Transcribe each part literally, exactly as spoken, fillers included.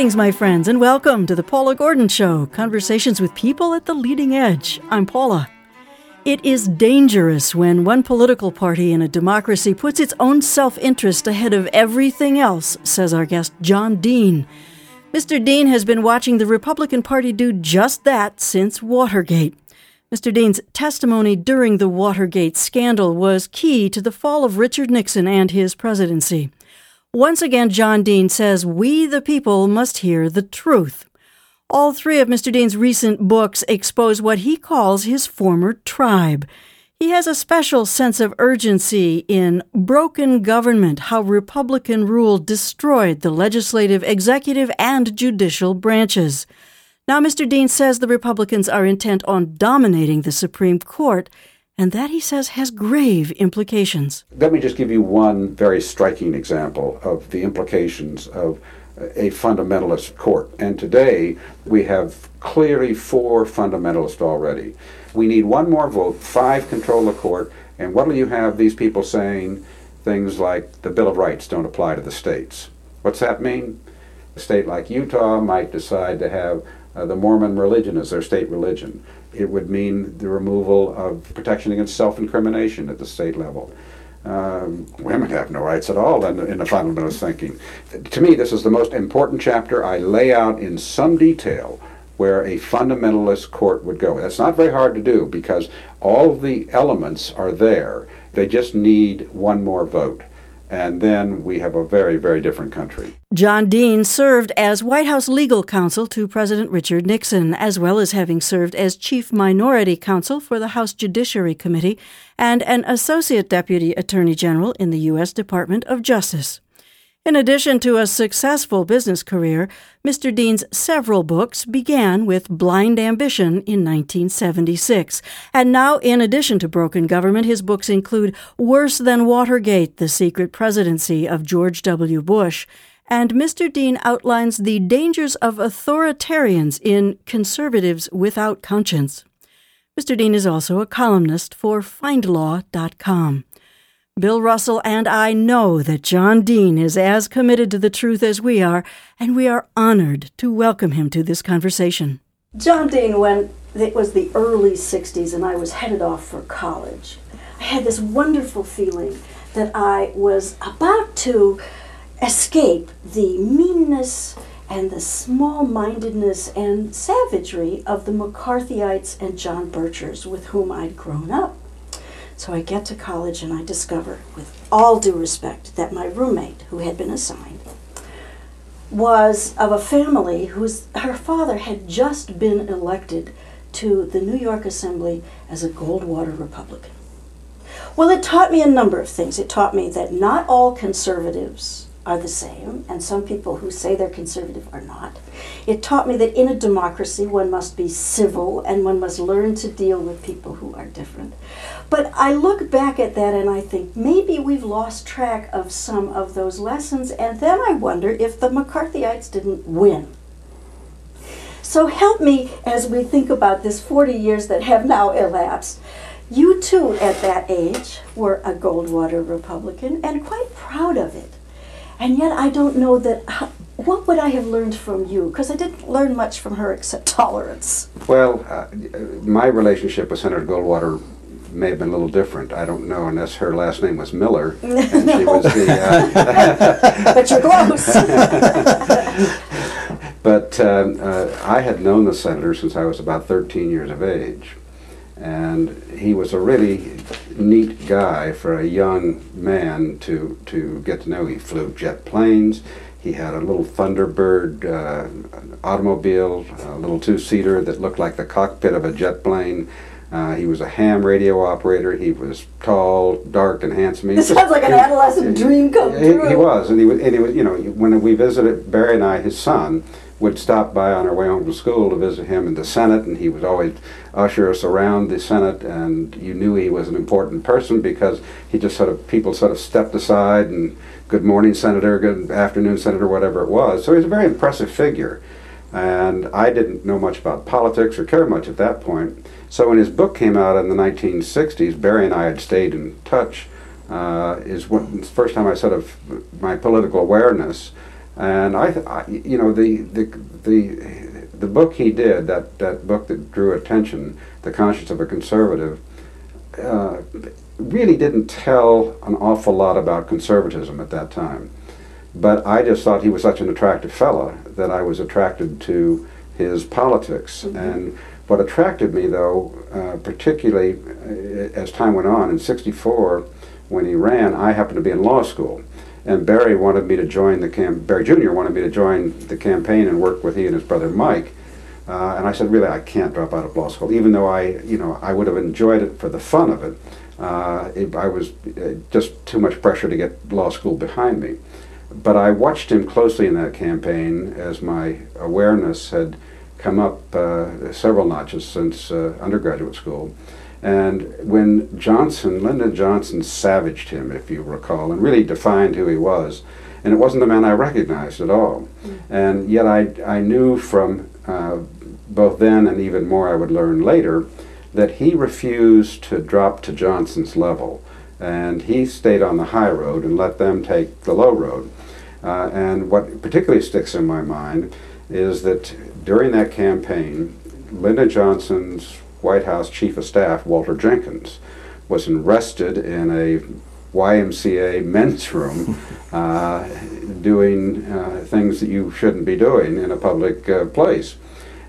Greetings, my friends, and welcome to the Paula Gordon Show, conversations with people at the leading edge. I'm Paula. It is dangerous when one political party in a democracy puts its own self-interest ahead of everything else, says our guest John Dean. Mister Dean has been watching the Republican Party do just that since Watergate. Mister Dean's testimony during the Watergate scandal was key to the fall of Richard Nixon and his presidency. Once again, John Dean says we, the people, must hear the truth. All three of Mister Dean's recent books expose what he calls his former tribe. He has a special sense of urgency in Broken Government, How Republican Rule Destroyed the Legislative, Executive, and Judicial Branches. Now, Mister Dean says the Republicans are intent on dominating the Supreme Court, and that, he says, has grave implications. Let me just give you one very striking example of the implications of a fundamentalist court. And today, we have clearly four fundamentalists already. We need one more vote, five control the court, and what will you have these people saying? Things like the Bill of Rights don't apply to the states. What's that mean? A state like Utah might decide to have uh, the Mormon religion as their state religion. It would mean the removal of protection against self-incrimination at the state level. Um, women have no rights at all in, in the fundamentalist thinking. To me, this is the most important chapter. I lay out in some detail where a fundamentalist court would go. That's not very hard to do because all of the elements are there. They just need one more vote. And then we have a very, very different country. John Dean served as White House legal counsel to President Richard Nixon, as well as having served as chief minority counsel for the House Judiciary Committee and an associate deputy attorney general in the U S Department of Justice. In addition to a successful business career, Mister Dean's several books began with Blind Ambition in nineteen seventy-six. And now, in addition to Broken Government, his books include Worse Than Watergate, The Secret Presidency of George W. Bush. And Mister Dean outlines the dangers of authoritarians in Conservatives Without Conscience. Mister Dean is also a columnist for find law dot com. Bill Russell and I know that John Dean is as committed to the truth as we are, and we are honored to welcome him to this conversation. John Dean, when it was the early sixties and I was headed off for college, I had this wonderful feeling that I was about to escape the meanness and the small-mindedness and savagery of the McCarthyites and John Birchers with whom I'd grown up. So I get to college and I discover, with all due respect, that my roommate, who had been assigned, was of a family whose her father had just been elected to the New York Assembly as a Goldwater Republican. Well, it taught me a number of things. It taught me that not all conservatives are the same, and some people who say they're conservative are not. It taught me that in a democracy one must be civil and one must learn to deal with people who are different. But I look back at that and I think maybe we've lost track of some of those lessons, and then I wonder if the McCarthyites didn't win. So help me as we think about this forty years that have now elapsed. You too, at that age, were a Goldwater Republican and quite proud of it. And yet I don't know that, what would I have learned from you? Because I didn't learn much from her except tolerance. Well, uh, my relationship with Senator Goldwater may have been a little different. I don't know, unless her last name was Miller. And she was the, uh, but you're close. But uh, uh, I had known the senator since I was about thirteen years of age. And he was a really neat guy for a young man to, to get to know. He flew jet planes. He had a little Thunderbird uh, automobile, a little two-seater that looked like the cockpit of a jet plane. Uh, he was a ham radio operator. He was tall, dark, and handsome. This sounds like an adolescent dream come true. He, he was, and he was, and he was. You know, when we visited, Barry and I, his son, would stop by on our way home from school to visit him in the Senate, and he would always usher us around the Senate, and you knew he was an important person because he just sort of, people sort of stepped aside and good morning, Senator, good afternoon, Senator, whatever it was. So he was a very impressive figure. And I didn't know much about politics or care much at that point. So when his book came out in the nineteen sixties, Barry and I had stayed in touch. Uh, is one, the first time I sort of, my political awareness And I, I you know, the, the, the, the book he did, that, that book that drew attention, The Conscience of a Conservative, uh, really didn't tell an awful lot about conservatism at that time. But I just thought he was such an attractive fella that I was attracted to his politics. Mm-hmm. And what attracted me, though, uh, particularly uh, as time went on, in sixty-four, when he ran, I happened to be in law school. And Barry wanted me to join the cam. Barry Junior wanted me to join the campaign and work with he and his brother Mike. Uh, and I said, really, I can't drop out of law school, even though I, you know, I would have enjoyed it for the fun of it. Uh, it I was uh, just too much pressure to get law school behind me. But I watched him closely in that campaign as my awareness had come up uh, several notches since uh, undergraduate school. And when Johnson, Lyndon Johnson savaged him, if you recall, and really defined who he was, and it wasn't the man I recognized at all. Mm. And yet I, I knew from uh, both then and even more I would learn later that he refused to drop to Johnson's level. And he stayed on the high road and let them take the low road. Uh, and what particularly sticks in my mind is that during that campaign, Lyndon Johnson's White House Chief of Staff, Walter Jenkins, was arrested in a Y M C A men's room uh, doing uh, things that you shouldn't be doing in a public uh, place.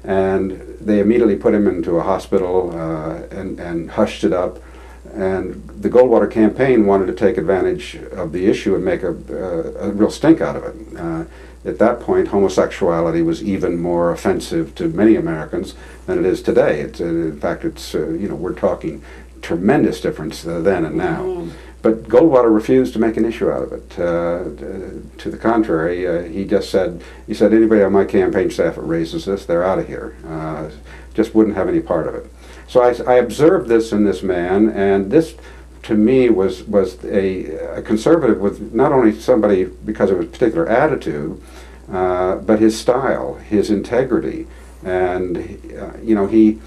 And they immediately put him into a hospital uh, and, and hushed it up. And the Goldwater campaign wanted to take advantage of the issue and make a, uh, a real stink out of it. Uh, at that point, homosexuality was even more offensive to many Americans than it is today. It's, uh, in fact, it's uh, you know we're talking tremendous difference uh, then and now. Mm. But Goldwater refused to make an issue out of it. Uh, to the contrary, uh, he just said, he said, anybody on my campaign staff that raises this, they're out of here. Uh, just wouldn't have any part of it. So I, I observed this in this man, and this, to me, was was a, a conservative with not only somebody because of his particular attitude, uh, but his style, his integrity, and uh, you know he.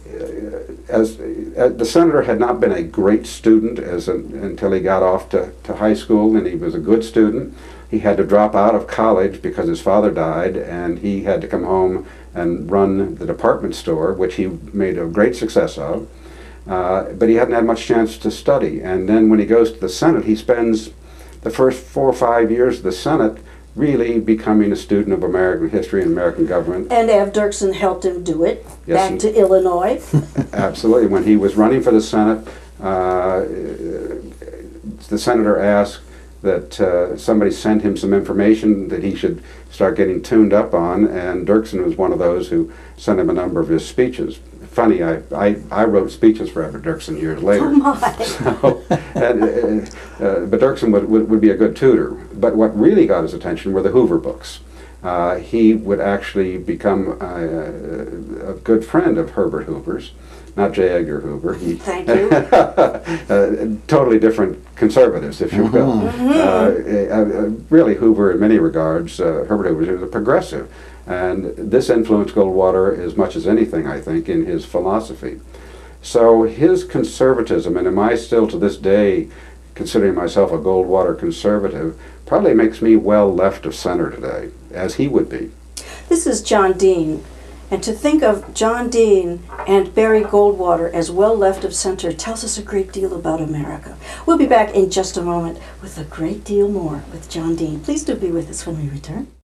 As, as the senator had not been a great student as an, until he got off to, to high school, and he was a good student. He had to drop out of college because his father died, and he had to come home and run the department store, which he made a great success of. Uh, but he hadn't had much chance to study. And then when he goes to the Senate, he spends the first four or five years of the Senate really becoming a student of American history and American government. And Av Dirksen helped him do it, yes, back to Illinois. Absolutely. When he was running for the Senate, uh, the senator asked that uh, somebody sent him some information that he should start getting tuned up on, and Dirksen was one of those who sent him a number of his speeches. Funny, I, I, I wrote speeches for Everett Dirksen years later. Oh my. So, and, uh, uh, but Dirksen would, would, would be a good tutor. But what really got his attention were the Hoover books. Uh, he would actually become a, a good friend of Herbert Hoover's, not J. Edgar Hoover. He, Thank you. uh, totally different conservatives, if you will. Mm-hmm. uh, uh, really, Hoover, in many regards, uh, Herbert Hoover was a progressive. And this influenced Goldwater as much as anything, I think, in his philosophy. So his conservatism, and am I still to this day considering myself a Goldwater conservative, probably makes me well left of center today, as he would be. This is John Dean. And to think of John Dean and Barry Goldwater as well left of center tells us a great deal about America. We'll be back in just a moment with a great deal more with John Dean. Please do be with us when we return.